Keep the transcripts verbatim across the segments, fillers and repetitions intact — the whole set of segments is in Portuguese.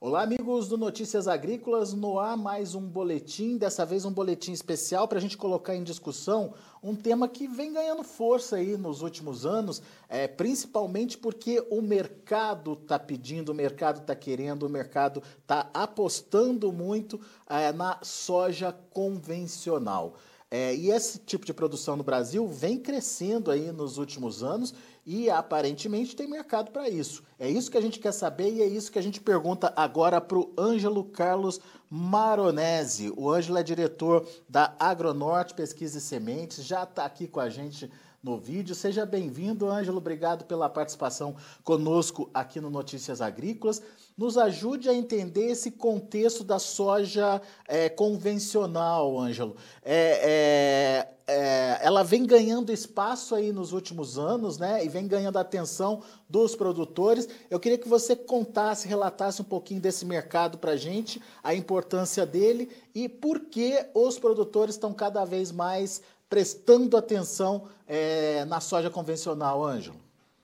Olá, amigos do Notícias Agrícolas, no ar mais um boletim, dessa vez um boletim especial para a gente colocar em discussão um tema que vem ganhando força aí nos últimos anos, é, principalmente porque o mercado está pedindo, o mercado está querendo, o mercado está apostando muito é, na soja convencional. É, e esse tipo de produção no Brasil vem crescendo aí nos últimos anos e aparentemente tem mercado para isso. É isso que a gente quer saber e é isso que a gente pergunta agora para o Ângelo Carlos Maronese. O Ângelo é diretor da Agronorte Pesquisa e Sementes, já está aqui com a gente no vídeo. Seja bem-vindo, Ângelo. Obrigado pela participação conosco aqui no Notícias Agrícolas. Nos ajude a entender esse contexto da soja é, convencional, Ângelo. É, é, é, ela vem ganhando espaço aí nos últimos anos, né? E vem ganhando a atenção dos produtores. Eu queria que você contasse, relatasse um pouquinho desse mercado para a gente, a importância dele e por que os produtores estão cada vez mais prestando atenção é, na soja convencional, Ângelo.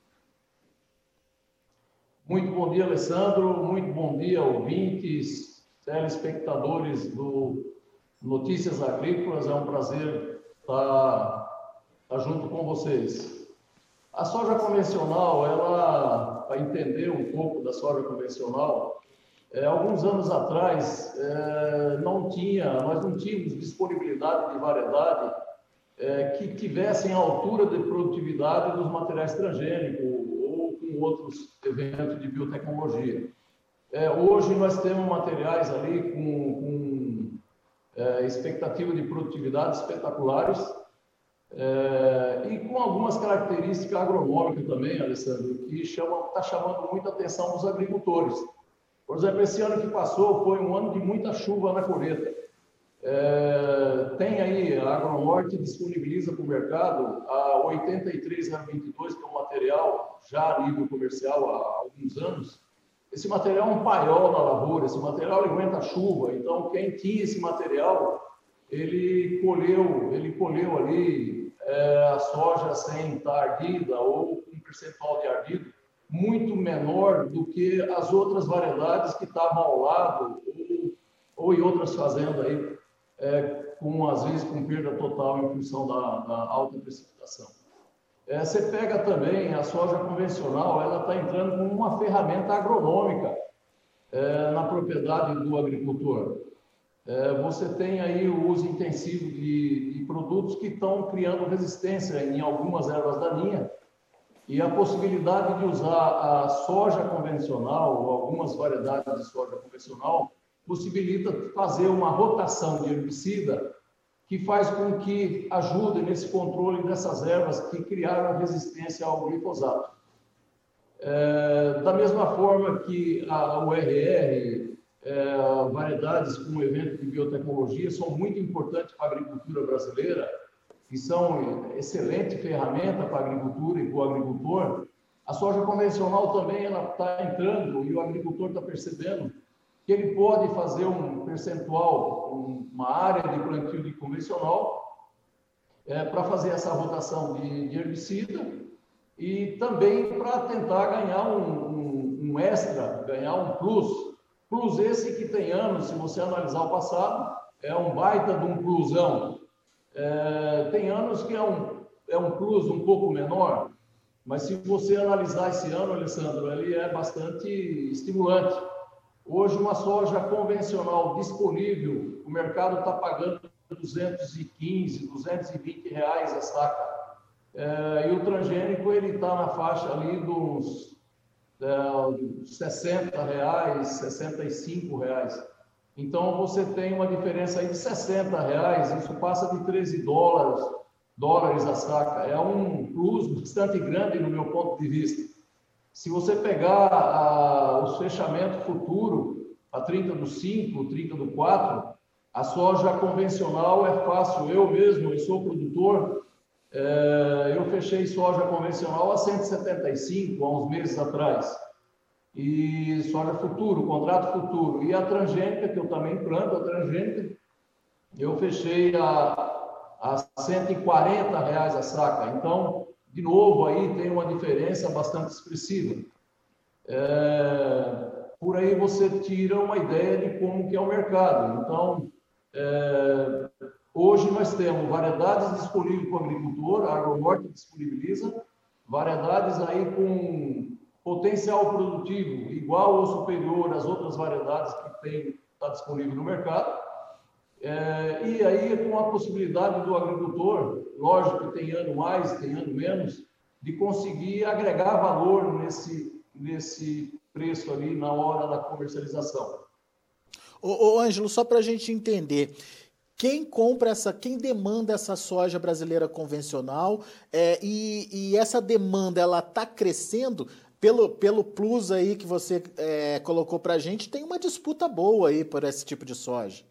Muito bom dia, Alessandro. Muito bom dia, ouvintes, telespectadores do Notícias Agrícolas. É um prazer estar, estar junto com vocês. A soja convencional, ela, para entender um pouco da soja convencional, é, alguns anos atrás, é, não tinha, nós não tínhamos disponibilidade de variedade é, que tivessem a altura de produtividade dos materiais transgênicos ou com outros eventos de biotecnologia. É, hoje nós temos materiais ali com, com é, expectativa de produtividade espetaculares é, e com algumas características agronômicas também, Alessandro, que está chamando muita atenção dos agricultores. Por exemplo, esse ano que passou foi um ano de muita chuva na colheita. É, tem aí, a Agronorte disponibiliza para o mercado a oitenta e três zero vinte e dois, que é um material já a nível comercial há alguns anos. Esse material é um paiol na lavoura, esse material aguenta a chuva, então quem tinha esse material, ele colheu, ele colheu ali é, a soja sem estar ardida ou com um percentual de ardido muito menor do que as outras variedades que estavam ao lado ou, ou em outras fazendas aí. É, com, às vezes com perda total em função da, da alta precipitação. É, você pega também a soja convencional, ela está entrando como uma ferramenta agronômica é, na propriedade do agricultor. É, você tem aí o uso intensivo de, de produtos que estão criando resistência em algumas ervas daninhas e a possibilidade de usar a soja convencional ou algumas variedades de soja convencional possibilita fazer uma rotação de herbicida que faz com que ajude nesse controle dessas ervas que criaram resistência ao glifosato. É, da mesma forma que a U R R, é, variedades com evento de biotecnologia são muito importantes para a agricultura brasileira e são excelente ferramenta para a agricultura e para o agricultor, a soja convencional também está entrando e o agricultor está percebendo que ele pode fazer um percentual, uma área de plantio de convencional é, para fazer essa rotação de, de herbicida e também para tentar ganhar um, um, um extra, ganhar um plus. Plus esse que tem anos, se você analisar o passado, é um baita de um plusão. É, tem anos que é um, é um plus um pouco menor, mas se você analisar esse ano, Alessandro, ele é bastante estimulante. Hoje, uma soja convencional disponível, o mercado está pagando duzentos e quinze, duzentos e vinte reais a saca. É, e o transgênico ele está na faixa ali dos é, sessenta reais, sessenta e cinco reais. Então, você tem uma diferença aí de sessenta reais, isso passa de treze dólares, dólares a saca. É um plus bastante grande no meu ponto de vista. Se você pegar a, o fechamento futuro, a trinta do cinco, trinta do quatro, a soja convencional é fácil. Eu mesmo, eu sou produtor, é, eu fechei soja convencional a cento e setenta e cinco, há uns meses atrás. E soja futuro, contrato futuro. E a transgênica, que eu também planto, a transgênica, eu fechei a, a cento e quarenta reais a saca. Então, de novo, aí tem uma diferença bastante expressiva. É, por aí você tira uma ideia de como que é o mercado. Então, é, hoje nós temos variedades disponíveis para o agricultor, a Agronorte disponibiliza, variedades aí com potencial produtivo igual ou superior às outras variedades que tem, está disponível no mercado. É, e aí com a possibilidade do agricultor, lógico que tem ano mais, tem ano menos, de conseguir agregar valor nesse, nesse preço ali na hora da comercialização. Ô, ô Ângelo, só para a gente entender, quem compra essa, quem demanda essa soja brasileira convencional é, e, e essa demanda ela está crescendo pelo, pelo plus aí que você é, colocou para a gente, tem uma disputa boa aí por esse tipo de soja.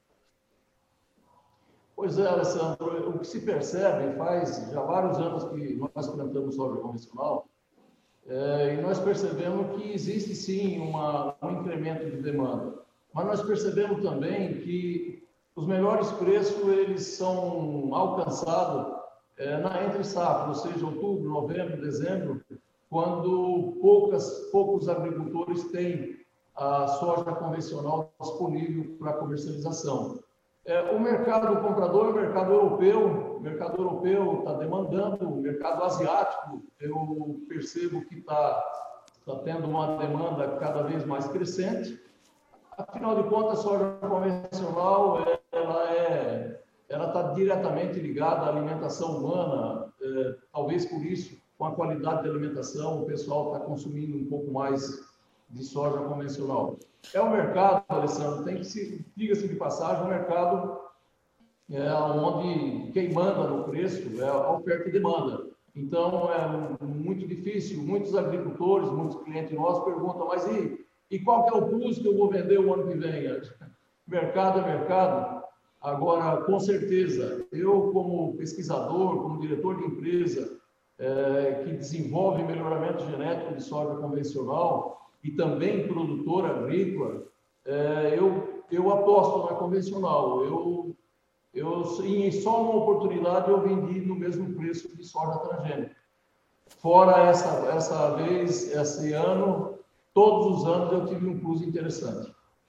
Pois é, Alessandro, o que se percebe faz já vários anos que nós plantamos soja convencional é, e nós percebemos que existe sim uma, um incremento de demanda, mas nós percebemos também que os melhores preços eles são alcançados é, na entre safra, ou seja, outubro, novembro, dezembro, quando poucas, poucos agricultores têm a soja convencional disponível para comercialização. É, o mercado comprador, o mercado europeu, o mercado europeu está demandando, o mercado asiático, eu percebo que está tá tendo uma demanda cada vez mais crescente. Afinal de contas, a soja convencional, ela é, ela está diretamente ligada à alimentação humana, é, talvez por isso, com a qualidade da alimentação, o pessoal está consumindo um pouco mais de soja convencional. É um mercado, Alessandro, tem que se, diga-se de passagem, um mercado é, onde quem manda no preço é a oferta e demanda. Então, é muito difícil, muitos agricultores, muitos clientes nossos perguntam, mas e, e qual que é o plus que eu vou vender o ano que vem? Mercado é mercado. Agora, com certeza, eu como pesquisador, como diretor de empresa é, que desenvolve melhoramento genético de soja convencional, e também produtor agrícola, é, eu, eu aposto na convencional. Eu, eu, em só uma oportunidade eu vendi no mesmo preço de soja transgênica. Fora essa, essa vez, esse ano, todos os anos eu tive um plus interessante.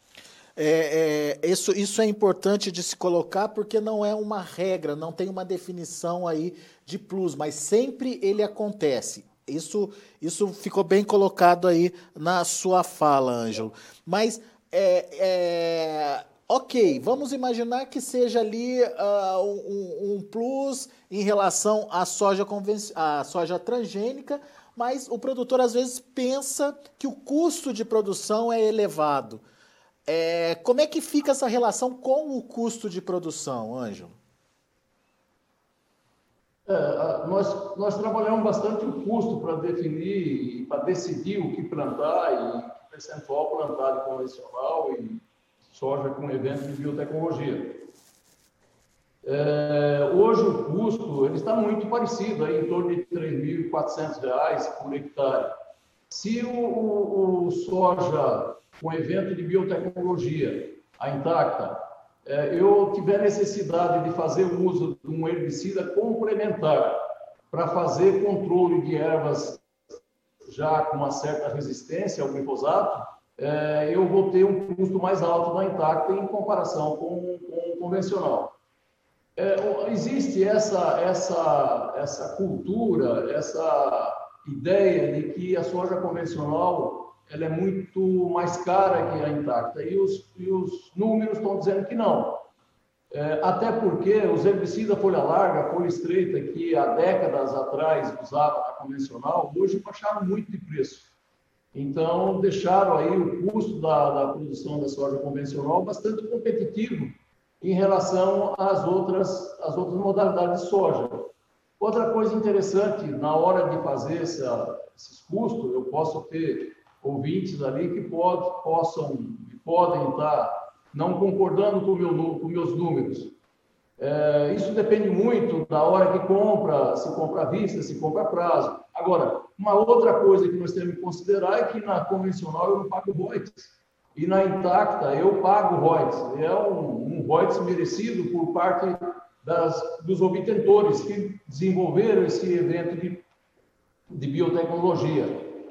É, é, isso, isso é importante de se colocar porque não é uma regra, não tem uma definição aí de plus, mas sempre ele acontece. Isso, isso ficou bem colocado aí na sua fala, Ângelo. Mas, é, é, ok, vamos imaginar que seja ali uh, um, um plus em relação à soja, à soja transgênica, mas o produtor às vezes pensa que o custo de produção é elevado. É, como é que fica essa relação com o custo de produção, Ângelo? É, nós, nós trabalhamos bastante o custo para definir, para decidir o que plantar e que percentual plantar de convencional e soja com evento de biotecnologia. É, hoje o custo ele está muito parecido, aí, em torno de três mil e quatrocentos reais por hectare. Se o, o, o soja com evento de biotecnologia, a Intacta, eu tiver necessidade de fazer o uso de um herbicida complementar para fazer controle de ervas já com uma certa resistência ao glifosato, eu vou ter um custo mais alto da Intacta em comparação com, com o convencional. É, existe essa, essa, essa cultura, essa ideia de que a soja convencional ela é muito mais cara que a Intacta, e os, e os números estão dizendo que não. É, até porque os herbicidas folha larga, folha estreita, que há décadas atrás usava na convencional, hoje baixaram muito de preço. Então, deixaram aí o custo da, da produção da soja convencional bastante competitivo em relação às outras, às outras modalidades de soja. Outra coisa interessante, na hora de fazer essa, esses custos, eu posso ter ouvintes ali que pode, possam e podem estar não concordando com, meu, com meus números. É, isso depende muito da hora que compra, se compra à vista, se compra a prazo. Agora, uma outra coisa que nós temos que considerar é que na convencional eu não pago royalties. E na Intacta eu pago royalties. É um, um royalties merecido por parte das, dos obtentores que desenvolveram esse evento de, de biotecnologia.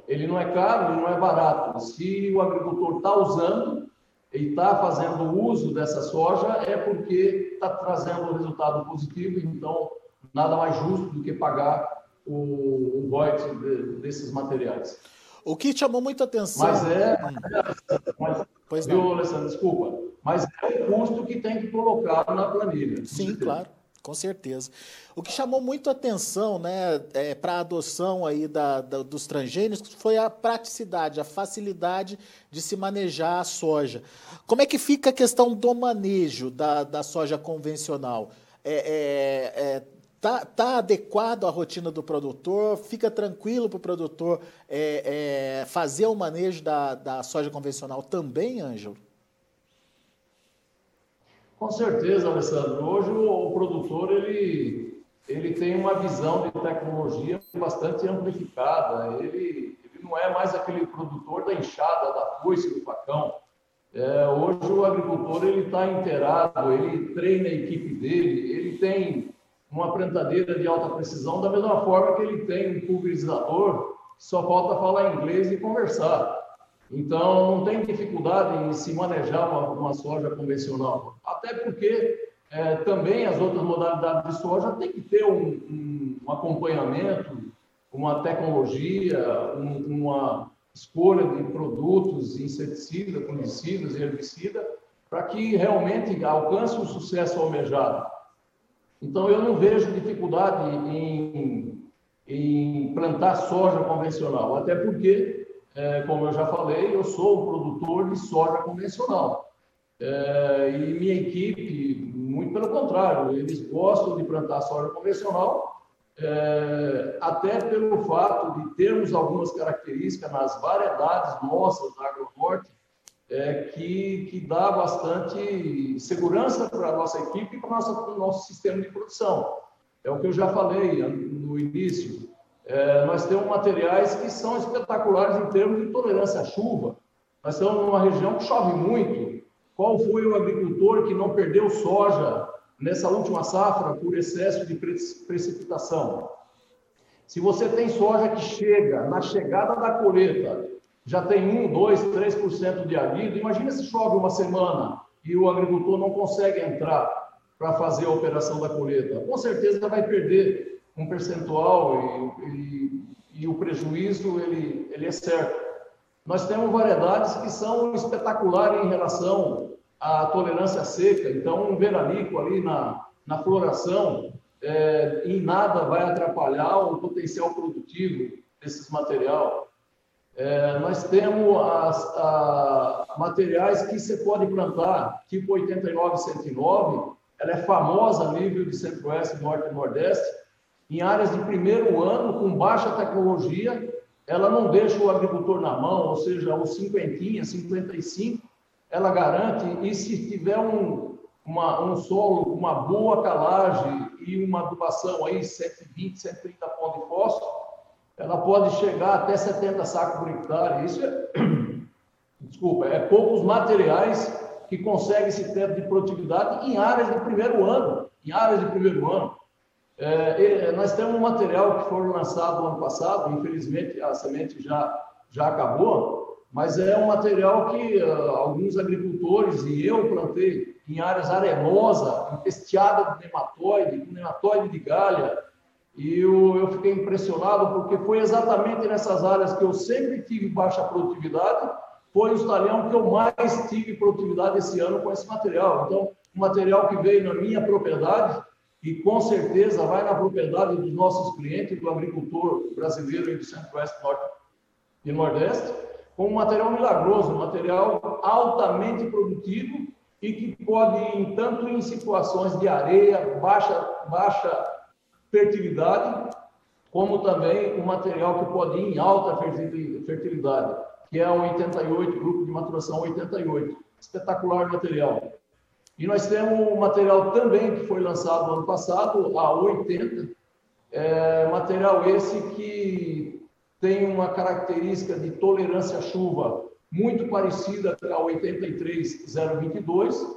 ele não é caro, ele não é barato. Se o agricultor está usando e está fazendo uso dessa soja, é porque está trazendo um resultado positivo, então nada mais justo do que pagar o, o royalties de, desses materiais. O que chamou muita atenção... Mas é... Hum. Mas, pois viu, não. Alessandro, desculpa. Mas é o custo que tem que colocar na planilha. Sim, claro. Com certeza. O que chamou muito atenção, né, é, para a adoção aí da, da, dos transgênicos foi a praticidade, a facilidade de se manejar a soja. Como é que fica a questão do manejo da, da soja convencional? É, é, é, tá, tá adequado à rotina do produtor? Fica tranquilo para o produtor é, é, fazer o manejo da, da soja convencional também, Ângelo? Com certeza, Alessandro. Hoje o, o produtor ele, ele tem uma visão de tecnologia bastante amplificada. Ele, ele não é mais aquele produtor da enxada, da foice, do facão. É, hoje o agricultor ele está inteirado, ele treina a equipe dele, ele tem uma plantadeira de alta precisão da mesma forma que ele tem um pulverizador, só falta falar inglês e conversar. Então, não tem dificuldade em se manejar uma, uma soja convencional. Até porque é, também as outras modalidades de soja têm que ter um, um, um acompanhamento, uma tecnologia, um, uma escolha de produtos, inseticidas, fungicidas e herbicidas, para que realmente alcance o sucesso almejado. Então, eu não vejo dificuldade em, em plantar soja convencional, até porque... É, como eu já falei, eu sou um produtor de soja convencional. É, e minha equipe, muito pelo contrário, eles gostam de plantar soja convencional, é, até pelo fato de termos algumas características nas variedades nossas da AgroNorte, é, que, que dá bastante segurança para a nossa equipe e para o nosso sistema de produção. É o que eu já falei no início. É, nós temos materiais que são espetaculares em termos de tolerância à chuva. Nós estamos numa região que chove muito. Qual foi o agricultor que não perdeu soja nessa última safra por excesso de precipitação? Se você tem soja que chega, na chegada da colheita, já tem um, dois, três por cento de arido, imagina se chove uma semana e o agricultor não consegue entrar para fazer a operação da colheita. Com certeza vai perder um percentual e, e, e o prejuízo ele, ele é certo. Nós temos variedades que são espetaculares em relação à tolerância seca, então um veranico ali na, na floração é, em nada vai atrapalhar o potencial produtivo desses materiais. É, nós temos as, a, materiais que você pode plantar, tipo oitenta e nove, cento e nove, ela é famosa a nível de Centro-Oeste, Norte e Nordeste. Em áreas de primeiro ano, com baixa tecnologia, ela não deixa o agricultor na mão, ou seja, o cinquentinha, cinquenta e cinco, ela garante, e se tiver um, uma, um solo, uma boa calagem e uma adubação aí, cento e vinte, cento e trinta pontos de fósforo, ela pode chegar até setenta sacos por hectare. Isso é, desculpa, é poucos materiais que conseguem esse teto de produtividade em áreas de primeiro ano, em áreas de primeiro ano. É, nós temos um material que foi lançado no ano passado, infelizmente a semente já, já acabou, mas é um material que uh, alguns agricultores e eu plantei em áreas arenosas, empesteadas de nematóide, com nematóide de galha, e eu, eu fiquei impressionado porque foi exatamente nessas áreas que eu sempre tive baixa produtividade, foi o talhão que eu mais tive produtividade esse ano com esse material. Então, um material que veio na minha propriedade, e com certeza vai na propriedade dos nossos clientes, do agricultor brasileiro e do Centro-Oeste, Norte e Nordeste, com um material milagroso, um material altamente produtivo e que pode ir tanto em situações de areia, baixa, baixa fertilidade, como também um material que pode ir em alta fertilidade, que é o oitenta e oito, grupo de maturação oitenta e oito. Espetacular material. E nós temos um material também que foi lançado no ano passado, a oitenta, é, material esse que tem uma característica de tolerância à chuva muito parecida com a oitenta e três zero vinte e dois,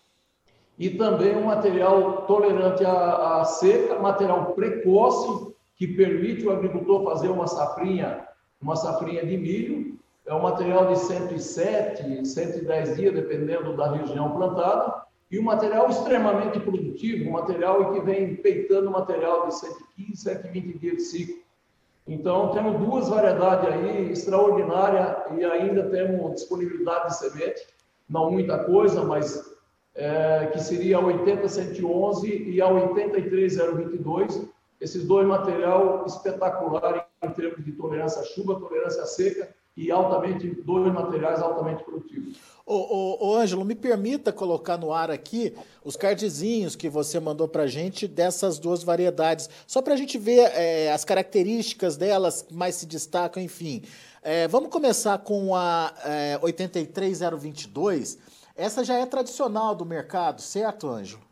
e também um material tolerante à, à seca, material precoce, que permite o agricultor fazer uma safrinha uma safrinha de milho. É um material de cento e sete, cento e dez dias, dependendo da região plantada, e um material extremamente produtivo, um material que vem peitando material de cento e quinze, cento e vinte dias de ciclo. Então, temos duas variedades aí extraordinárias e ainda temos disponibilidade de semente, não muita coisa, mas é, que seria a oitenta cento e onze e a oitenta e três zero vinte e dois, esses dois material espetaculares em termos de tolerância à chuva, tolerância à seca e altamente, dois materiais altamente produtivos. Ô, ô, ô Ângelo, me permita colocar no ar aqui os cardzinhos que você mandou para a gente dessas duas variedades, só para a gente ver é, as características delas que mais se destacam, enfim. É, vamos começar com a é, oitenta e três zero vinte e dois. Essa já é tradicional do mercado, certo, Ângelo?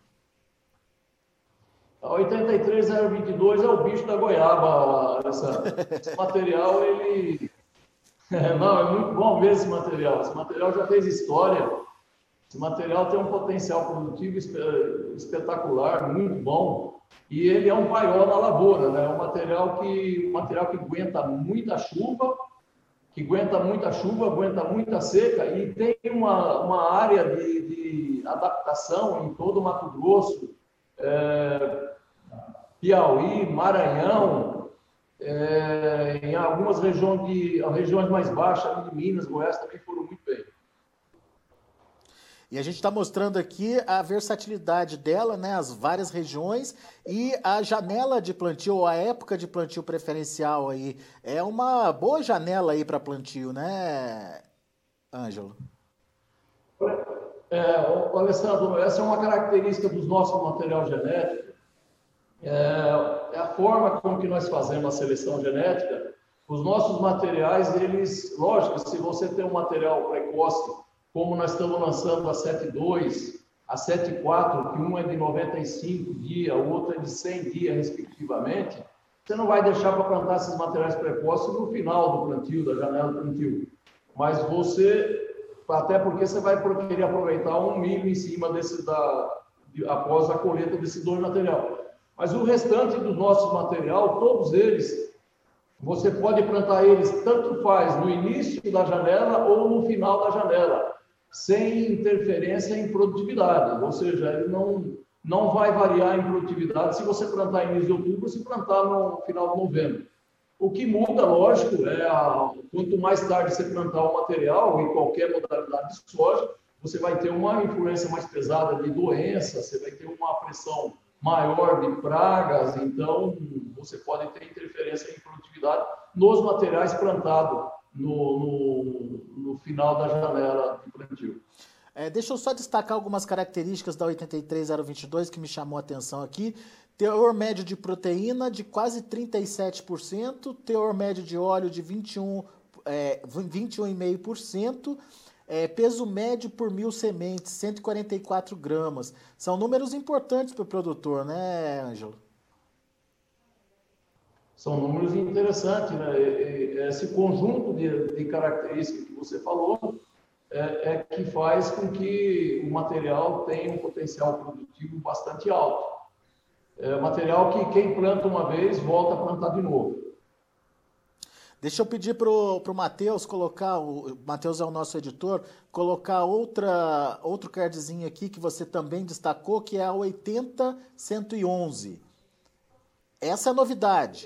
A oitenta e três zero vinte e dois é o bicho da goiaba, Alessandro. Esse material, ele... É, não, é muito bom ver esse material. Esse material já fez história. Esse material tem um potencial produtivo espetacular, muito bom. E ele é um paiol na lavoura, né? É um material que, um material que aguenta muita chuva, que aguenta muita chuva, aguenta muita seca e tem uma, uma área de, de adaptação em todo o Mato Grosso, é, Piauí, Maranhão, É, em algumas regiões, de, regiões mais baixas, de Minas, Goiás, também foram muito bem. E a gente está mostrando aqui a versatilidade dela, né, as várias regiões e a janela de plantio, ou a época de plantio preferencial aí. É uma boa janela aí para plantio, né, Ângelo? É, Alessandro, essa é uma característica dos nossos material genético. É, é a forma como que nós fazemos a seleção genética. Os nossos materiais, eles, lógico, se você tem um material precoce, como nós estamos lançando a sete dois, a sete quatro, que um é de noventa e cinco dias, o outro é de cem dias, respectivamente, você não vai deixar para plantar esses materiais precoces no final do plantio, da janela do plantio. Mas você, até porque você vai querer aproveitar um milho em cima desse, da, após a colheita desse dois material. Mas o restante do nosso material, todos eles, você pode plantar eles, tanto faz no início da janela ou no final da janela, sem interferência em produtividade. Ou seja, ele não, não vai variar em produtividade se você plantar em início de outubro ou se plantar no final de novembro. O que muda, lógico, é a, quanto mais tarde você plantar o material, em qualquer modalidade de soja, você vai ter uma influência mais pesada de doença, você vai ter uma pressão maior de pragas, então você pode ter interferência em produtividade nos materiais plantados no, no, no final da janela de plantio. É, deixa eu só destacar algumas características da oitenta e três zero vinte e dois que me chamou a atenção aqui. Teor médio de proteína de quase trinta e sete por cento, teor médio de óleo de vinte e um, é, vinte e um vírgula cinco por cento, É, peso médio por mil sementes, cento e quarenta e quatro gramas. São números importantes para o produtor, né, Ângelo? São números interessantes, né? Esse conjunto de, de características que você falou é, é que faz com que o material tenha um potencial produtivo bastante alto. É material que quem planta uma vez volta a plantar de novo. Deixa eu pedir para o Matheus colocar, o Matheus é o nosso editor, colocar outra, outro cardzinho aqui que você também destacou, que é a oitenta cento e onze. Essa é a novidade.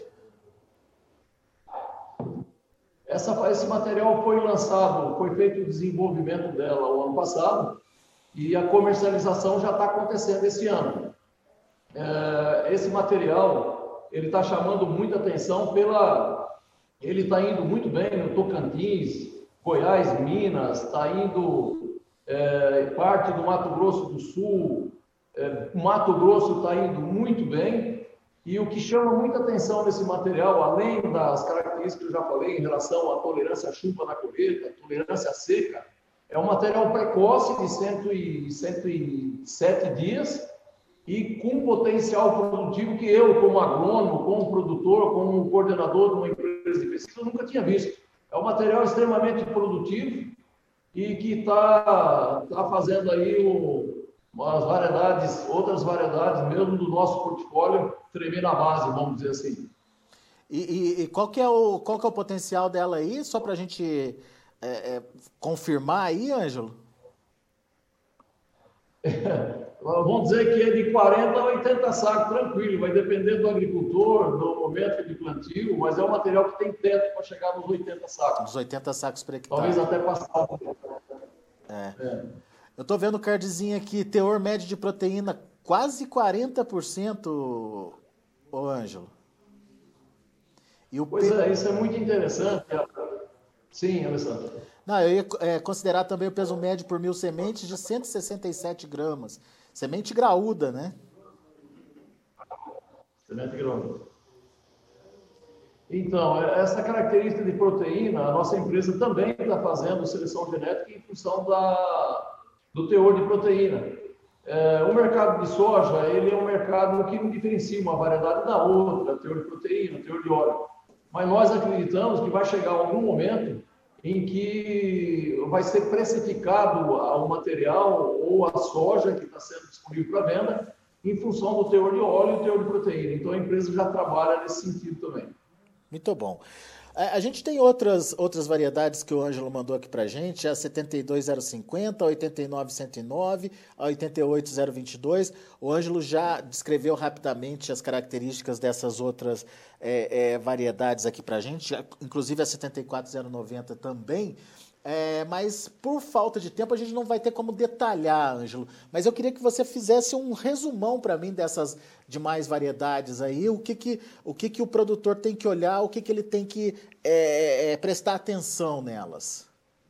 Essa, esse material foi lançado, foi feito o desenvolvimento dela o ano passado e a comercialização já está acontecendo esse ano. É, esse material, ele está chamando muita atenção pela... Ele está indo muito bem no Tocantins, Goiás, Minas, está indo é, parte do Mato Grosso do Sul, é, o Mato Grosso está indo muito bem. E o que chama muita atenção nesse material, além das características que eu já falei em relação à tolerância à chuva na colheita, tolerância à seca, é um material precoce de cento e sete dias e com potencial produtivo que eu, como agrônomo, como produtor, como coordenador de uma empresa de pesquisa, eu nunca tinha visto. É um material extremamente produtivo e que está tá fazendo aí o, umas variedades, outras variedades mesmo do nosso portfólio tremer na base, vamos dizer assim. E, e, e qual que é o, qual que é o potencial dela aí, só para a gente é, é, confirmar aí, Ângelo? Vamos dizer que é de quarenta a oitenta sacos, tranquilo, vai depender do agricultor, do momento de plantio, mas é um material que tem teto para chegar nos oitenta sacos. Dos oitenta sacos por Talvez hectare. até passar. É. É. Eu estou vendo o cardzinho aqui, teor médio de proteína quase quarenta por cento, ô Ângelo. E o Pois P... é, isso é muito interessante. Sim, Alessandro. Não, eu ia é, considerar também o peso médio por mil sementes de cento e sessenta e sete gramas. Semente graúda, né? Semente grão. Então, essa característica de proteína, a nossa empresa também está fazendo seleção genética em função da, do teor de proteína. É, o mercado de soja, ele é um mercado que não diferencia uma variedade da outra, teor de proteína, teor de óleo. Mas nós acreditamos que vai chegar algum momento em que vai ser precificado o material ou a soja que está sendo disponível para venda em função do teor de óleo e teor de proteína. Então, a empresa já trabalha nesse sentido também. Muito bom. A gente tem outras, outras variedades que o Ângelo mandou aqui pra gente, a setenta e dois zero cinquenta, a oitenta e nove cento e nove, a oitenta e oito zero vinte e dois. O Ângelo já descreveu rapidamente as características dessas outras é, é, variedades aqui pra gente, inclusive a setenta e quatro zero noventa também. É, mas por falta de tempo a gente não vai ter como detalhar, Ângelo. Mas eu queria que você fizesse um resumão para mim dessas demais variedades aí, o que que o, que que o produtor tem que olhar, o que que ele tem que é, é, prestar atenção nelas.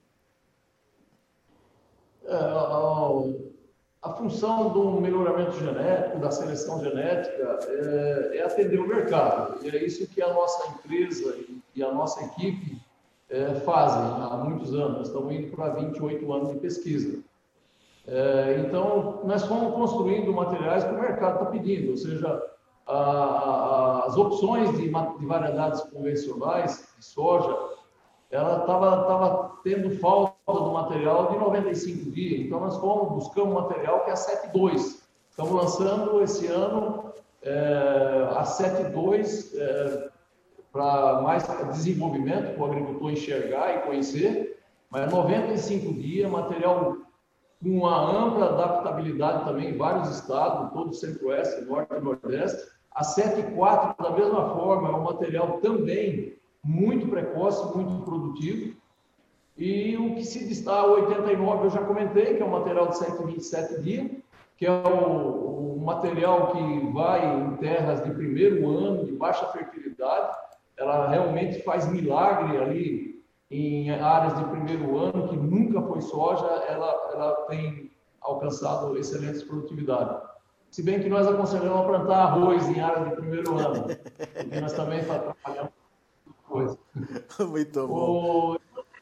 É, a, a função do melhoramento genético, da seleção genética, é, é atender o mercado. E é isso que a nossa empresa e a nossa equipe É, fazem há muitos anos. Nós estamos indo para vinte e oito anos de pesquisa. É, então, nós fomos construindo materiais que o mercado está pedindo, ou seja, a, a, as opções de, de variedades convencionais de soja, ela estava tava tendo falta do material de noventa e cinco dias. Então, nós fomos buscando um material que é a setenta e dois. Estamos lançando esse ano é, a setenta e dois. É, para mais desenvolvimento, para o agricultor enxergar e conhecer, mas noventa e cinco dias, material com uma ampla adaptabilidade também em vários estados, todo o centro-oeste, norte e nordeste. A setenta e quatro, da mesma forma, é um material também muito precoce, muito produtivo. E o que se destaca, o oitenta e nove, eu já comentei, que é um material de cento e vinte e sete dias, que é o, o material que vai em terras de primeiro ano, de baixa fertilidade. Ela realmente faz milagre ali em áreas de primeiro ano, que nunca foi soja, ela, ela tem alcançado excelentes produtividades. Se bem que nós aconselhamos a plantar arroz em áreas de primeiro ano, porque nós também trabalhamos com coisa. Muito bom.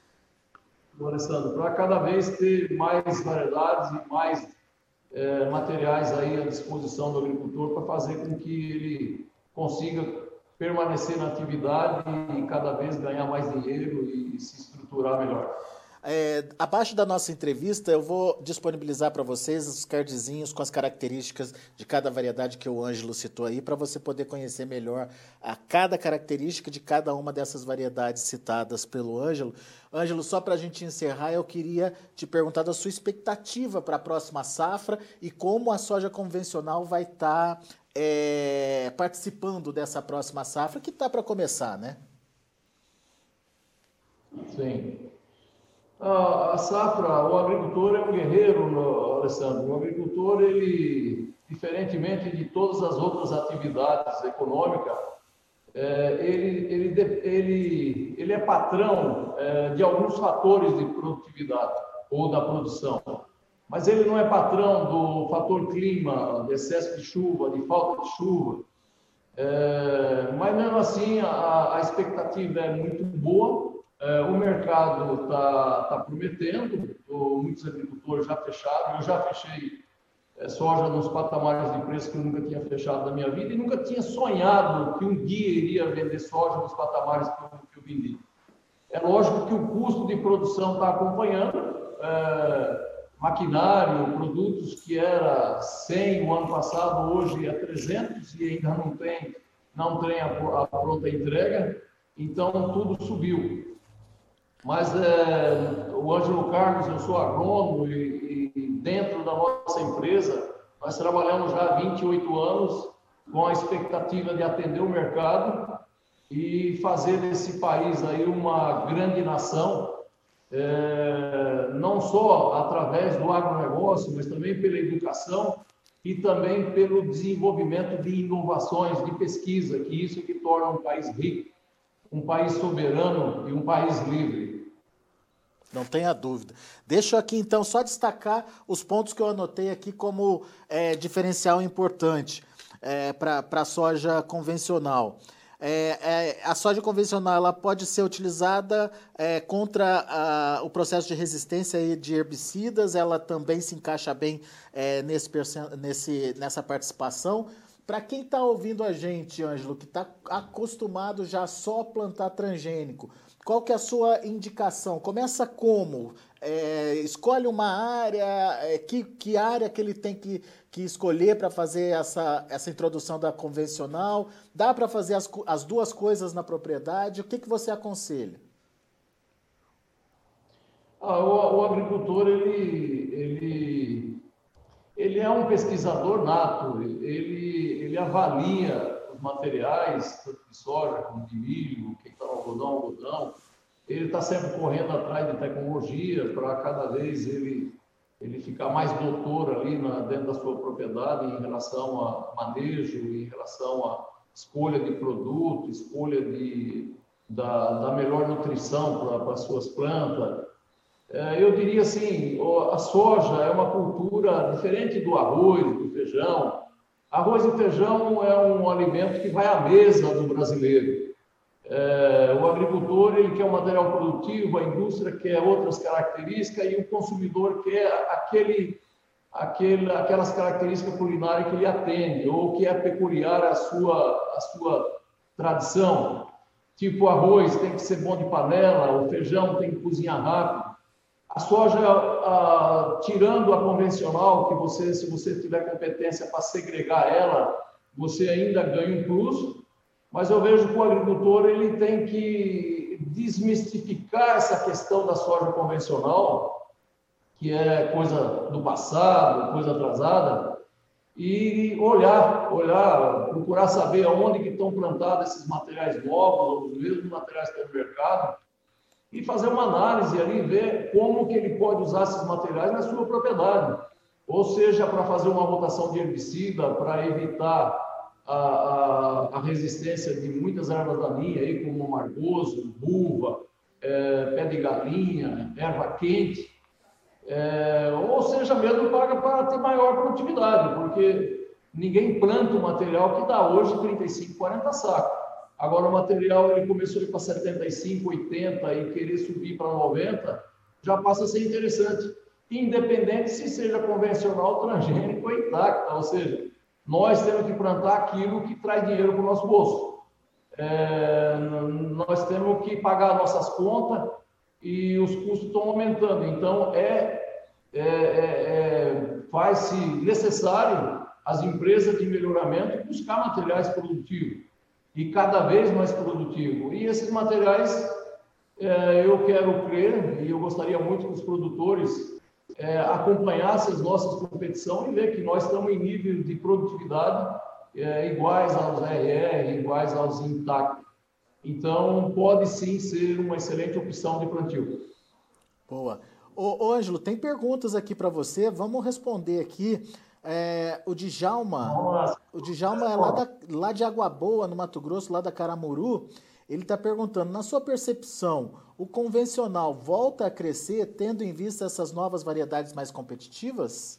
O, Alessandro, para cada vez ter mais variedades e mais é, materiais aí à disposição do agricultor para fazer com que ele consiga permanecer na atividade e cada vez ganhar mais dinheiro e se estruturar melhor. É, abaixo da nossa entrevista eu vou disponibilizar para vocês os cardzinhos com as características de cada variedade que o Ângelo citou aí, para você poder conhecer melhor a cada característica de cada uma dessas variedades citadas pelo Ângelo. Ângelo, só para a gente encerrar, eu queria te perguntar da sua expectativa para a próxima safra e como a soja convencional vai estar tá, é, participando dessa próxima safra, que está para começar, né? Sim. A, a safra, o agricultor é um guerreiro, Alessandro. O agricultor, ele, diferentemente de todas as outras atividades econômicas, é, ele, ele, ele, ele é patrão é, de alguns fatores de produtividade ou da produção. Mas ele não é patrão do fator clima, de excesso de chuva, de falta de chuva. É, mas mesmo assim, a, a expectativa é muito boa. É, o mercado está tá prometendo, muitos agricultores já fecharam. Eu já fechei é, soja nos patamares de preço que eu nunca tinha fechado na minha vida e nunca tinha sonhado que um dia iria vender soja nos patamares que eu, que eu vendi. É lógico que o custo de produção está acompanhando. É, maquinário, produtos que era cem o ano passado, hoje é trezentos e ainda não tem não tem a, a pronta entrega, então tudo subiu. Mas é, o Ângelo Carlos, eu sou agrônomo e, e dentro da nossa empresa, nós trabalhamos já há vinte e oito anos com a expectativa de atender o mercado e fazer desse país aí uma grande nação, é, não só através do agronegócio, mas também pela educação e também pelo desenvolvimento de inovações, de pesquisa, que isso é que torna um país rico, um país soberano e um país livre. Não tenha dúvida. Deixa eu aqui, então, só destacar os pontos que eu anotei aqui como é, diferencial importante é, para a soja convencional. É, é, a soja convencional ela pode ser utilizada é, contra a, o processo de resistência aí de herbicidas, ela também se encaixa bem é, nesse, nesse, nessa participação. Para quem está ouvindo a gente, Ângelo, que está acostumado já só a plantar transgênico, qual que é a sua indicação? Começa como? É, escolhe uma área, é, que, que área que ele tem que, que escolher para fazer essa, essa introdução da convencional? Dá para fazer as, as duas coisas na propriedade? O que, que você aconselha? Ah, o, o agricultor, ele, ele, ele é um pesquisador nato, ele, ele avalia os materiais, tanto de soja como de milho, que está no algodão, algodão. Ele está sempre correndo atrás de tecnologia para cada vez ele, ele ficar mais doutor ali na, dentro da sua propriedade em relação a manejo, em relação a escolha de produto, escolha de, da, da melhor nutrição para as suas plantas. É, eu diria assim, a soja é uma cultura diferente do arroz, do feijão. Arroz e feijão é um alimento que vai à mesa do brasileiro. É, o agricultor ele quer um material produtivo, a indústria quer outras características e o consumidor quer aquele, aquele, aquelas características culinárias que ele atende ou que é peculiar à sua, à sua tradição. Tipo, o arroz tem que ser bom de panela, o feijão tem que cozinhar rápido. A soja, ah, tirando a convencional, que você, se você tiver competência para segregar ela, você ainda ganha um plus, mas eu vejo que o agricultor ele tem que desmistificar essa questão da soja convencional, que é coisa do passado, coisa atrasada, e olhar, olhar, procurar saber aonde que estão plantados esses materiais novos, os mesmos materiais que estão no mercado, e fazer uma análise ali, ver como que ele pode usar esses materiais na sua propriedade. Ou seja, para fazer uma rotação de herbicida, para evitar a, a, a resistência de muitas ervas daninhas, aí, como amargoso, buva, é, pé de galinha, erva quente. É, ou seja, mesmo paga para ter maior produtividade, porque ninguém planta o material que dá hoje trinta e cinco, quarenta sacos. Agora o material ele começou a ir para setenta e cinco, oitenta e querer subir para noventa, já passa a ser interessante. Independente se seja convencional, transgênico ou intacta. Ou seja, nós temos que plantar aquilo que traz dinheiro para o nosso bolso. É, nós temos que pagar nossas contas e os custos estão aumentando. Então, é, é, é, é, faz-se necessário as empresas de melhoramento buscar materiais produtivos. E cada vez mais produtivo. E esses materiais, é, eu quero crer, e eu gostaria muito que os produtores é, acompanhassem as nossas competições e ver que nós estamos em nível de produtividade é, iguais aos R R, iguais aos intactos. Então, pode sim ser uma excelente opção de plantio. Boa. Ô, ô Ângelo, tem perguntas aqui para você, vamos responder aqui. É, o Djalma, Nossa. o Djalma é lá, da, lá de Água Boa, no Mato Grosso, lá da Caramuru. Ele está perguntando, na sua percepção, o convencional volta a crescer tendo em vista essas novas variedades mais competitivas?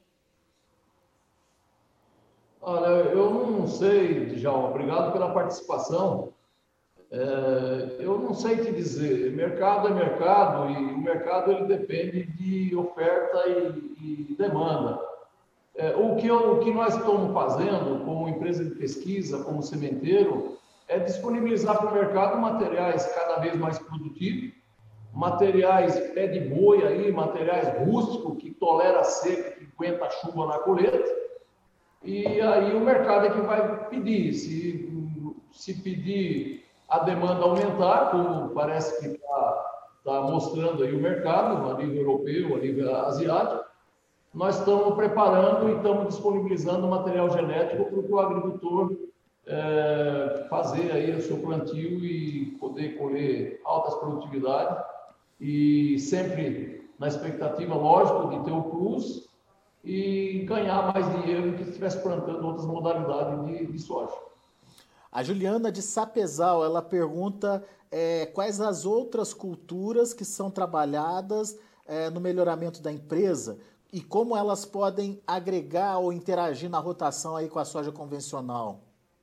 Olha, eu não sei, Djalma, obrigado pela participação. É, eu não sei te dizer, mercado é mercado e o mercado ele depende de oferta e, e demanda. É, o, que eu, o que nós estamos fazendo como empresa de pesquisa, como sementeiro, é disponibilizar para o mercado materiais cada vez mais produtivos, materiais pé de boi, aí, materiais rústicos que tolera a seca, que aguenta a chuva na colheita, e aí o mercado é que vai pedir. Se se pedir a demanda aumentar, como parece que está tá mostrando aí o mercado, a nível europeu, a nível asiático, nós estamos preparando e estamos disponibilizando material genético para o agricultor é, fazer aí o seu plantio e poder colher altas produtividades, e sempre na expectativa, lógico, de ter o plus e ganhar mais dinheiro do que se estivesse plantando outras modalidades de, de soja. A Juliana de Sapezal, ela pergunta é, quais as outras culturas que são trabalhadas é, no melhoramento da empresa e como elas podem agregar ou interagir na rotação aí com a soja convencional.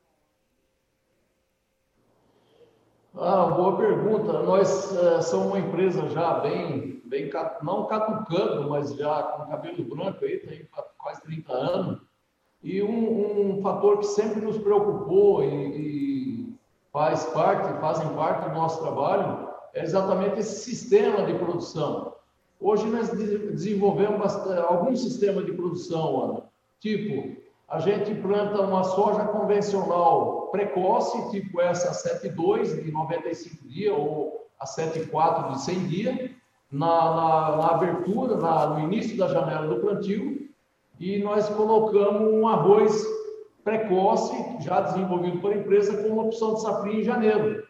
Ah, boa pergunta. Nós é, somos uma empresa já bem, bem não catucando, mas já com cabelo branco aí, tem quase trinta anos. E um, um fator que sempre nos preocupou e, e faz parte, fazem parte do nosso trabalho é exatamente esse sistema de produção. Hoje nós desenvolvemos bastante, algum sistema de produção, Ana. Tipo, a gente planta uma soja convencional precoce, tipo essa sete dois de noventa e cinco dias ou a sete quatro de cem dias, na, na, na abertura, na, no início da janela do plantio, e nós colocamos um arroz precoce, já desenvolvido pela empresa, com uma opção de safrinha em janeiro.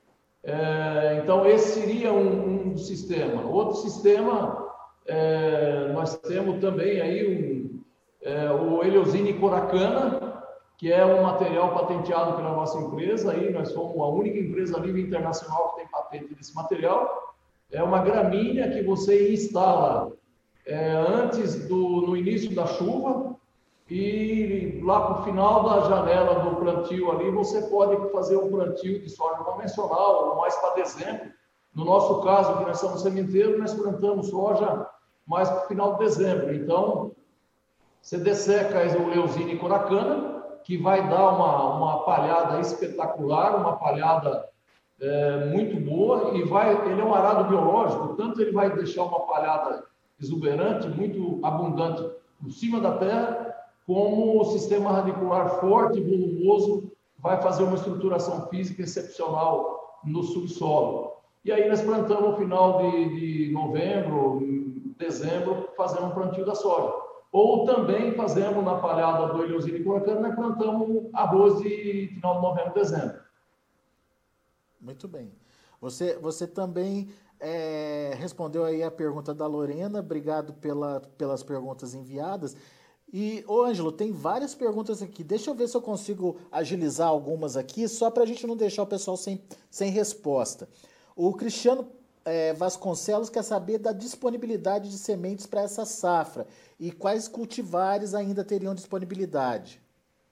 É, então, esse seria um, um sistema. Outro sistema, é, nós temos também aí um, é, o Eleusine Coracana, que é um material patenteado pela nossa empresa. Aí nós somos a única empresa a nível internacional que tem patente desse material. É uma gramínea que você instala é, antes do no início da chuva, e lá para o final da janela do plantio ali, você pode fazer um plantio de soja convencional, mais para dezembro. No nosso caso, que nós somos sementeiro, nós plantamos soja mais para o final de dezembro. Então, você desseca o Eleusine Coracana, que vai dar uma, uma palhada espetacular, uma palhada é, muito boa, e vai, ele é um arado biológico, tanto ele vai deixar uma palhada exuberante, muito abundante por cima da terra, como o sistema radicular forte e volumoso vai fazer uma estruturação física excepcional no subsolo. E aí nós plantamos no final de, de novembro, dezembro, fazendo um plantio da soja. Ou também fazemos na palhada do Eleusine Coracana, nós plantamos arroz de final de novembro, dezembro. Muito bem. Você, você também é, respondeu aí a pergunta da Lorena, obrigado pela, pelas perguntas enviadas. E, ô Ângelo, tem várias perguntas aqui. Deixa eu ver se eu consigo agilizar algumas aqui, só para a gente não deixar o pessoal sem, sem resposta. O Cristiano é, Vasconcelos quer saber da disponibilidade de sementes para essa safra e quais cultivares ainda teriam disponibilidade.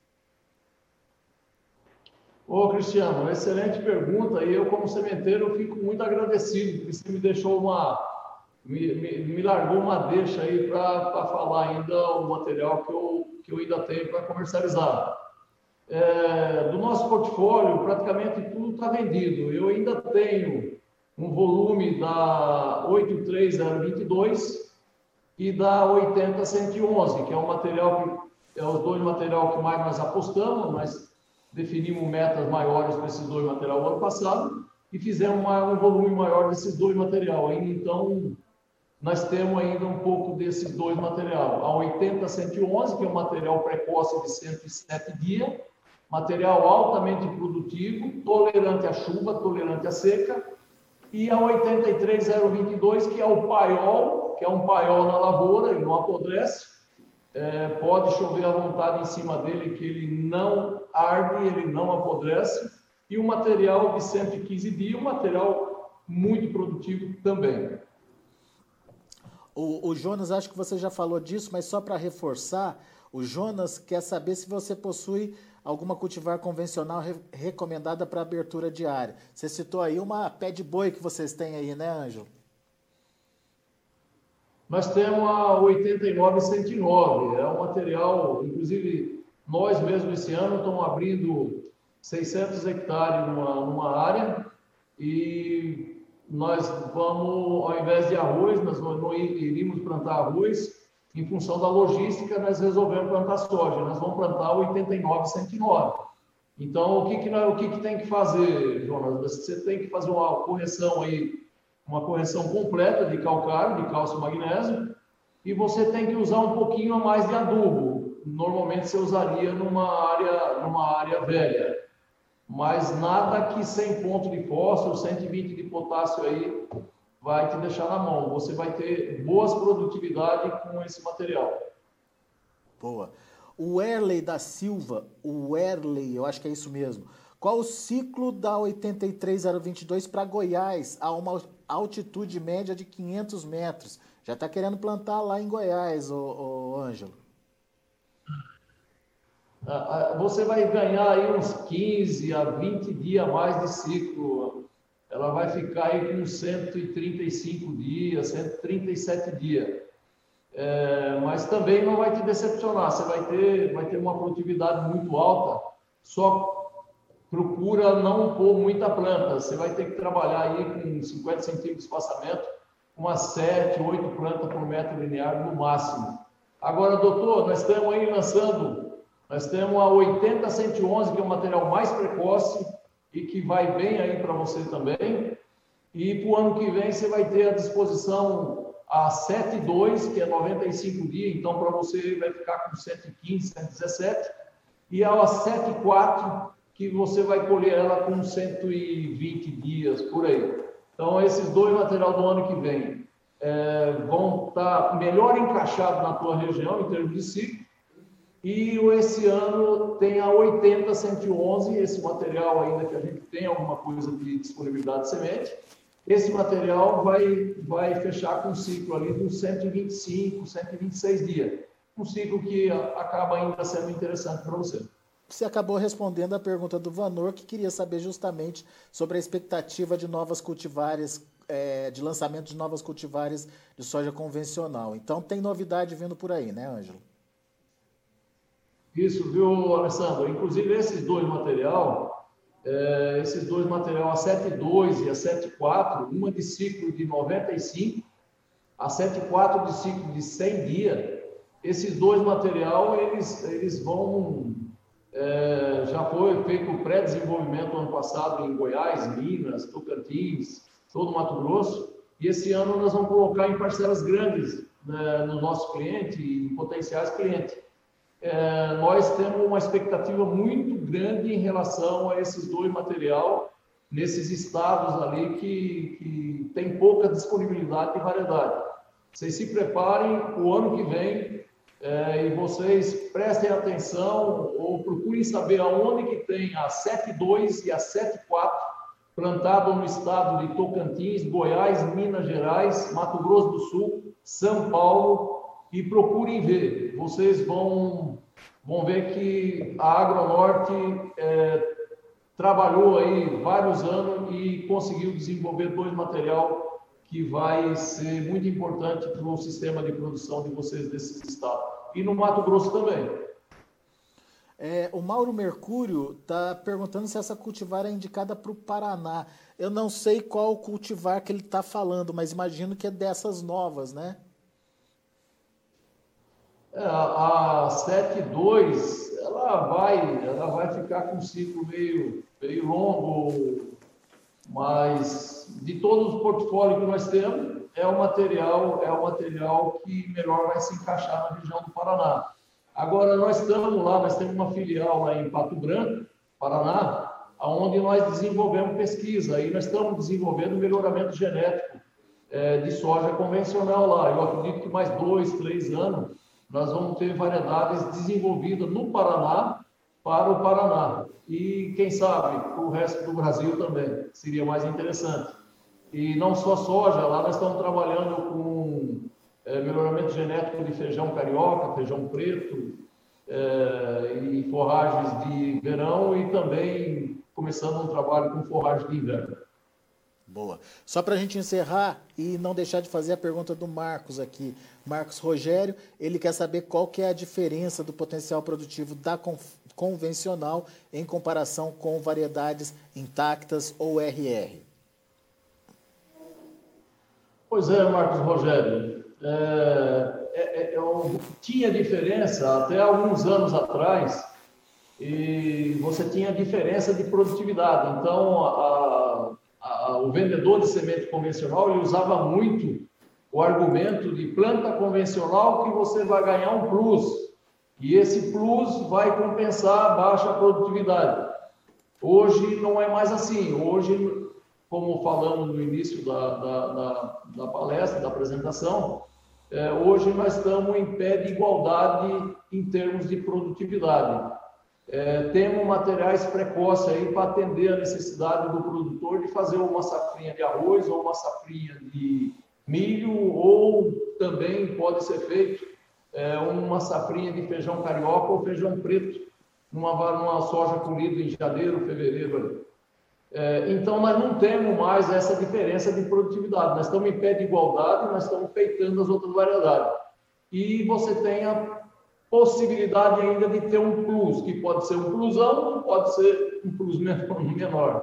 Ô, Cristiano, excelente pergunta. E eu, como sementeiro, eu fico muito agradecido, porque você me deixou uma... Me, me, me largou uma deixa aí para falar ainda o material que eu, que eu ainda tenho para comercializar. É, do nosso portfólio, praticamente tudo está vendido. Eu ainda tenho um volume da oito três zero dois dois e da oitenta cento e onze, que é o material que é os dois materiais que mais nós apostamos. Nós definimos metas maiores para esses dois materiais no ano passado e fizemos uma, um volume maior desses dois materiais. Então, nós temos ainda um pouco desses dois materiais. A oitenta cento e onze, que é um material precoce de cento e sete dias, material altamente produtivo, tolerante à chuva, tolerante à seca, e a oitenta e três zero dois dois, que é o paiol, que é um paiol na lavoura, ele não apodrece, é, pode chover à vontade em cima dele, que ele não arde, ele não apodrece, e o material de cento e quinze dias, um material muito produtivo também. O, o Jonas, acho que você já falou disso, mas só para reforçar, o Jonas quer saber se você possui alguma cultivar convencional re, recomendada para abertura diária. Você citou aí uma pé de boi que vocês têm aí, né, Ângelo? Nós temos a oitenta e nove cento e nove, é um material, inclusive nós mesmos esse ano estamos abrindo seiscentos hectares numa, numa área, e nós vamos, ao invés de arroz, nós não iríamos plantar arroz. Em função da logística, nós resolvemos plantar soja. Nós vamos plantar oitenta e nove cento e nove. Então, o que, que, o que, que tem que fazer, Jonas? Você tem que fazer uma correção aí, uma correção completa de calcário, de cálcio e magnésio, e você tem que usar um pouquinho a mais de adubo. Normalmente você usaria numa área, numa área velha, mas nada que cem pontos de fósforo, cento e vinte de potássio aí vai te deixar na mão. Você vai ter boas produtividades com esse material. Boa. O Erley da Silva, o Erley, eu acho que é isso mesmo. Qual o ciclo da oitenta e três zero vinte e dois para Goiás, a uma altitude média de quinhentos metros? Já está querendo plantar lá em Goiás, ô, ô Ângelo. Você vai ganhar aí uns quinze a vinte dias a mais de ciclo. Ela vai ficar aí com cento e trinta e cinco dias, cento e trinta e sete dias. É, mas também não vai te decepcionar, você vai ter, vai ter uma produtividade muito alta, só procura não pôr muita planta, você vai ter que trabalhar aí com cinquenta centímetros de espaçamento, umas sete, oito plantas por metro linear no máximo. Agora, doutor, nós estamos aí lançando, nós temos a oitenta cento e onze, que é o material mais precoce e que vai bem aí para você também, e para o ano que vem você vai ter à disposição a sete e dois, que é noventa e cinco dias, então para você vai ficar com cento e quinze, cento e dezessete, e a sete e quatro, que você vai colher ela com cento e vinte dias, por aí. Então, esses dois materiais do ano que vem é, vão estar melhor encaixados na tua região, em termos de ciclo, e esse ano tem a oitenta cento e onze, esse material ainda que a gente tem alguma coisa de disponibilidade de semente. Esse material vai, vai fechar com um ciclo ali dos cento e vinte e cinco, cento e vinte e seis dias. Um ciclo que acaba ainda sendo interessante para você. Você acabou respondendo a pergunta do Vanor, que queria saber justamente sobre a expectativa de novas cultivares, é, de lançamento de novas cultivares de soja convencional. Então tem novidade vindo por aí, né, Ângelo? Isso, viu, Alessandro? Inclusive esses dois material... É, esses dois materiais, a sete e dois e a sete e quatro, uma de ciclo de noventa e cinco, a sete e quatro de ciclo de cem dias, esses dois materiais, eles, eles vão, é, já foi feito o pré-desenvolvimento ano passado em Goiás, Minas, Tocantins, todo Mato Grosso, e esse ano nós vamos colocar em parcelas grandes, né, no nosso cliente e em potenciais clientes. É, nós temos uma expectativa muito grande em relação a esses dois materiais, nesses estados ali que, que tem pouca disponibilidade de variedade. Vocês se preparem o ano que vem é, e vocês prestem atenção ou procurem saber aonde que tem a sete e dois e a sete e quatro plantado no estado de Tocantins, Goiás, Minas Gerais, Mato Grosso do Sul, São Paulo, e procurem ver. Vocês vão, vão ver que a Agronorte é, trabalhou aí vários anos e conseguiu desenvolver dois material que vai ser muito importante para o sistema de produção de vocês desses estados. E no Mato Grosso também. É, o Mauro Mercúrio está perguntando se essa cultivar é indicada para o Paraná. Eu não sei qual cultivar que ele está falando, mas imagino que é dessas novas, né? É, a sete e dois, ela vai, ela vai ficar com um ciclo meio, meio longo, mas de todos os portfólios que nós temos, é o material, é o material que melhor vai se encaixar na região do Paraná. Agora, nós estamos lá, nós temos uma filial lá em Pato Branco, Paraná, onde nós desenvolvemos pesquisa, e nós estamos desenvolvendo melhoramento genético é, de soja convencional lá. Eu acredito que mais dois, três anos, nós vamos ter variedades desenvolvidas no Paraná para o Paraná. E, quem sabe, o resto do Brasil também seria mais interessante. E não só soja, lá nós estamos trabalhando com é, melhoramento genético de feijão carioca, feijão preto, é, e forragens de verão, e também começando um trabalho com forragem de inverno. Boa. Só para a gente encerrar e não deixar de fazer a pergunta do Marcos aqui. Marcos Rogério, ele quer saber qual que é a diferença do potencial produtivo da convencional em comparação com variedades intactas ou R R. Pois é, Marcos Rogério. É, é, é, eu tinha diferença até alguns anos atrás. e você tinha diferença de produtividade. Então, a, a, o vendedor de semente convencional, ele usava muito o argumento de planta convencional que você vai ganhar um plus, e esse plus vai compensar a baixa produtividade. Hoje não é mais assim. Hoje, como falamos no início da, da, da, da palestra, da apresentação, é, hoje nós estamos em pé de igualdade em termos de produtividade. É, temos materiais precoces aí para atender a necessidade do produtor de fazer uma safrinha de arroz ou uma safrinha de milho, ou também pode ser feito é, uma safrinha de feijão carioca ou feijão preto, numa, numa soja colhida em janeiro, fevereiro. É, então, nós não temos mais essa diferença de produtividade. Nós estamos em pé de igualdade, nós estamos peitando as outras variedades. E você tem a possibilidade ainda de ter um plus, que pode ser um plusão, ou pode ser um plus menor.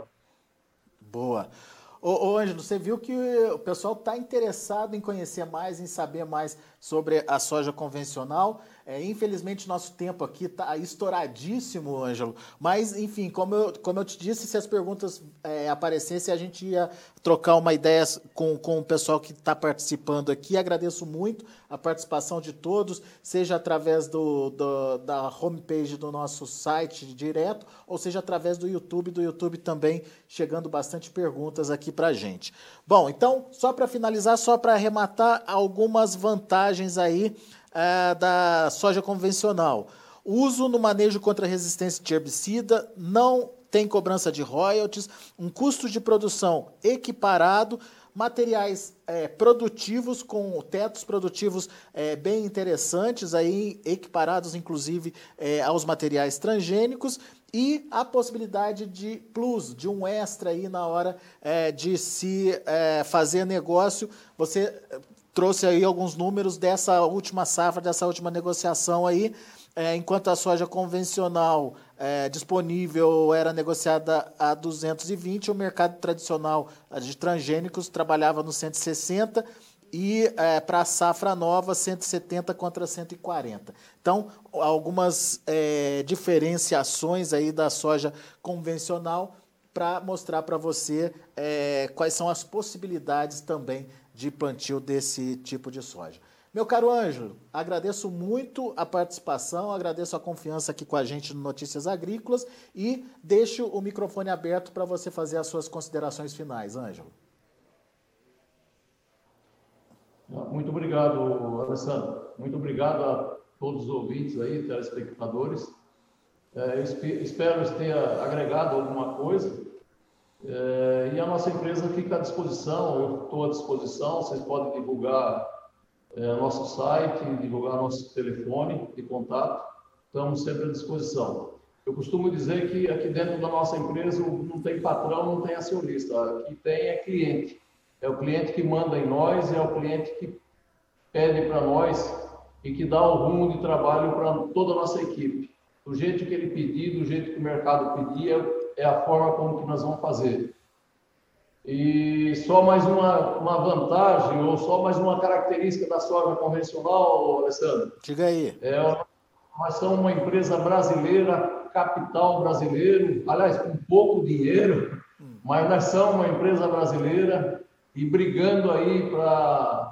Boa. Ô, ô Ângelo, você viu que o pessoal está interessado em conhecer mais, em saber mais sobre a soja convencional. É, infelizmente, nosso tempo aqui está estouradíssimo, Ângelo. Mas, enfim, como eu, como eu te disse, se as perguntas é, aparecessem, a gente ia trocar uma ideia com, com o pessoal que está participando aqui. Agradeço muito a participação de todos, seja através do, do, da homepage do nosso site direto, ou seja através do YouTube, do YouTube também chegando bastante perguntas aqui para a gente. Bom, então, só para finalizar, só para arrematar algumas vantagens aí é, da soja convencional. Uso no manejo contra resistência de herbicida, não tem cobrança de royalties, um custo de produção equiparado, materiais é, produtivos, com tetos produtivos é, bem interessantes, aí, equiparados inclusive é, aos materiais transgênicos, e a possibilidade de plus, de um extra aí na hora é, de se é, fazer negócio. Você trouxe aí alguns números dessa última safra, dessa última negociação aí. É, enquanto a soja convencional é, disponível era negociada a duzentos e vinte, o mercado tradicional de transgênicos trabalhava no cento e sessenta e é, para a safra nova cento e setenta contra cento e quarenta. Então, algumas é, diferenciações aí da soja convencional para mostrar para você é, quais são as possibilidades também de plantio desse tipo de soja. Meu caro Ângelo, agradeço muito a participação, agradeço a confiança aqui com a gente no Notícias Agrícolas e deixo o microfone aberto para você fazer as suas considerações finais, Ângelo. Muito obrigado, Alessandro. Muito obrigado a todos os ouvintes aí, telespectadores. É, espero ter agregado alguma coisa. É, e a nossa empresa fica à disposição, eu estou à disposição, vocês podem divulgar É, nosso site, divulgar nosso telefone de contato, estamos sempre à disposição. Eu costumo dizer que aqui dentro da nossa empresa não tem patrão, não tem acionista, aqui tem é cliente. É o cliente que manda em nós, é o cliente que pede para nós e que dá o rumo de trabalho para toda a nossa equipe. Do jeito que ele pedir, do jeito que o mercado pedir, é a forma como que nós vamos fazer. E só mais uma, uma vantagem, ou só mais uma característica da soja convencional, Alessandro. Diga aí. É, nós somos uma empresa brasileira, capital brasileiro, aliás, com pouco dinheiro, hum. mas nós somos uma empresa brasileira e brigando aí para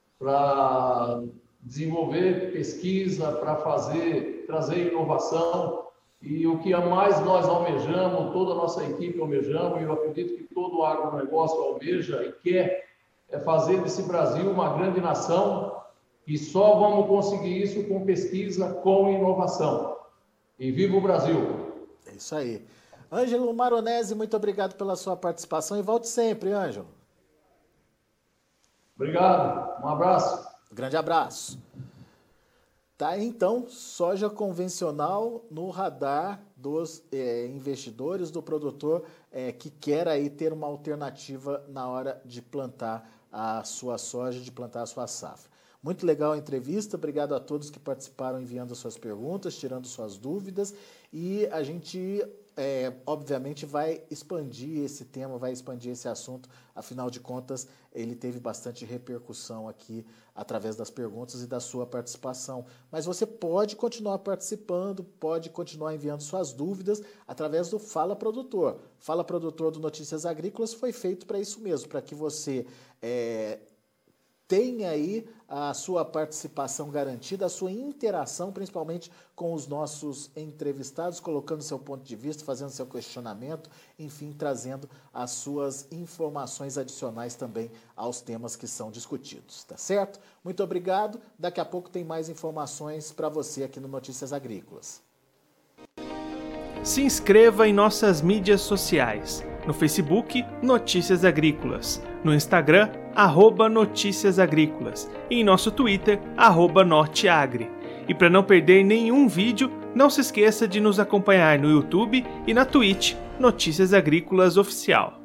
desenvolver pesquisa, para fazer, trazer inovação. E o que mais nós almejamos, toda a nossa equipe almejamos, e eu acredito que todo o agronegócio almeja e quer, é fazer desse Brasil uma grande nação, e só vamos conseguir isso com pesquisa, com inovação. E viva o Brasil! É isso aí. Ângelo Maronese, muito obrigado pela sua participação e volte sempre, Ângelo. Obrigado, um abraço. Um grande abraço. Tá, então, soja convencional no radar dos é, investidores, do produtor é, que quer aí ter uma alternativa na hora de plantar a sua soja, de plantar a sua safra. Muito legal a entrevista, obrigado a todos que participaram enviando suas perguntas, tirando suas dúvidas, e a gente é, obviamente, vai expandir esse tema, vai expandir esse assunto. Afinal de contas, ele teve bastante repercussão aqui através das perguntas e da sua participação. Mas você pode continuar participando, pode continuar enviando suas dúvidas através do Fala Produtor. Fala Produtor do Notícias Agrícolas foi feito para isso mesmo, para que você é, tenha aí a sua participação garantida, a sua interação, principalmente com os nossos entrevistados, colocando seu ponto de vista, fazendo seu questionamento, enfim, trazendo as suas informações adicionais também aos temas que são discutidos, tá certo? Muito obrigado. Daqui a pouco tem mais informações para você aqui no Notícias Agrícolas. Se inscreva em nossas mídias sociais. No Facebook, Notícias Agrícolas. No Instagram, arroba Notícias Agrícolas. E em nosso Twitter, arroba Norteagri. E para não perder nenhum vídeo, não se esqueça de nos acompanhar no YouTube e na Twitch, Notícias Agrícolas Oficial.